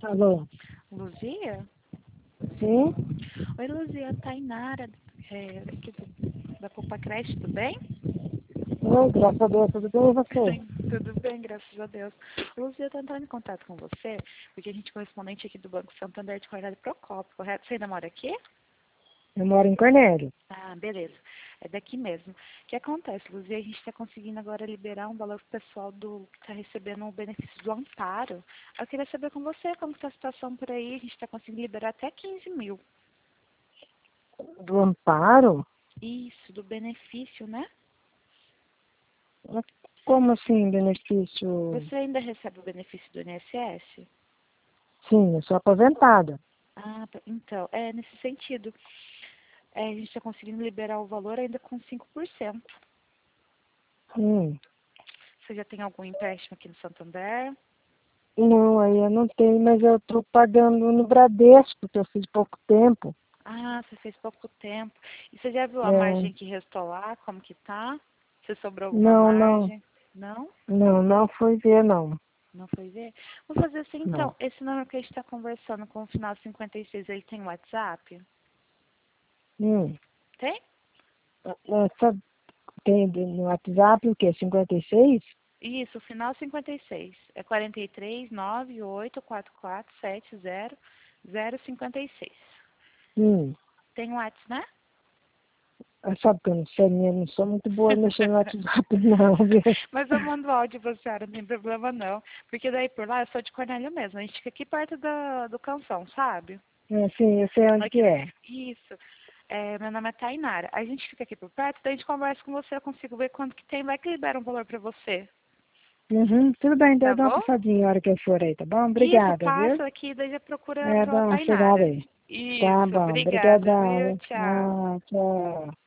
Alô? Luzia? Sim? Oi, Luzia, Tainara, aqui da Poupa Creche, tudo bem? Oi, graças a Deus, tudo bem e você? Tudo bem, graças a Deus. Luzia, eu tô entrando em contato com você, porque a gente é correspondente aqui do Banco Santander de Cornélio Procópio, correto? Você ainda mora aqui? Eu moro em Cornélio. Ah, beleza. É daqui mesmo. O que acontece, Luzia? A gente está conseguindo agora liberar um valor pro pessoal que está recebendo o benefício do amparo. Eu queria saber com você como está a situação por aí. A gente está conseguindo liberar até 15 mil. Do Amparo? Isso, do benefício, né? Como assim, benefício? Você ainda recebe o benefício do INSS? Sim, eu sou aposentada. Ah, então, é nesse sentido. A gente está conseguindo liberar o valor ainda com 5%. Hum. Você já tem algum empréstimo aqui no Santander? Não, aí eu não tenho, mas eu estou pagando no Bradesco, que eu fiz pouco tempo. Ah, você fez pouco tempo. E você já viu a É, margem que restou lá? Como que tá? Se sobrou alguma não, não, margem? Não? não fui ver, não. Não foi ver? Vou fazer assim Não. então. Esse número que a gente está conversando com o final 56, ele tem WhatsApp? Hum. Tem? Sabe, tem no WhatsApp o quê? 56? Isso, final 56. É 43 98 44 70 056. Hum. Tem WhatsApp, né? Sabe que eu não sei, eu não sou muito boa mexendo no WhatsApp, não, viu? Mas eu mando áudio pra senhora, não tem problema não. Porque daí por lá eu sou de Cornélio mesmo. A gente fica aqui perto do Canção, sabe? É, sim, eu sei onde que Aqui, é. isso. Meu nome é Tainara. A gente fica aqui por perto, daí a gente conversa com você, eu consigo ver quanto que tem, vai que libera um valor pra você. Uhum, tudo bem, então eu Tá dou uma bom? passadinha na hora que eu for aí, tá bom? Isso, Obrigada, viu? passa aqui, daí já procura É, pela dá uma chegada Tainara. aí. Tá Isso, bom, obrigada, obrigadão, viu? viu? Tchau. Ah, tchau.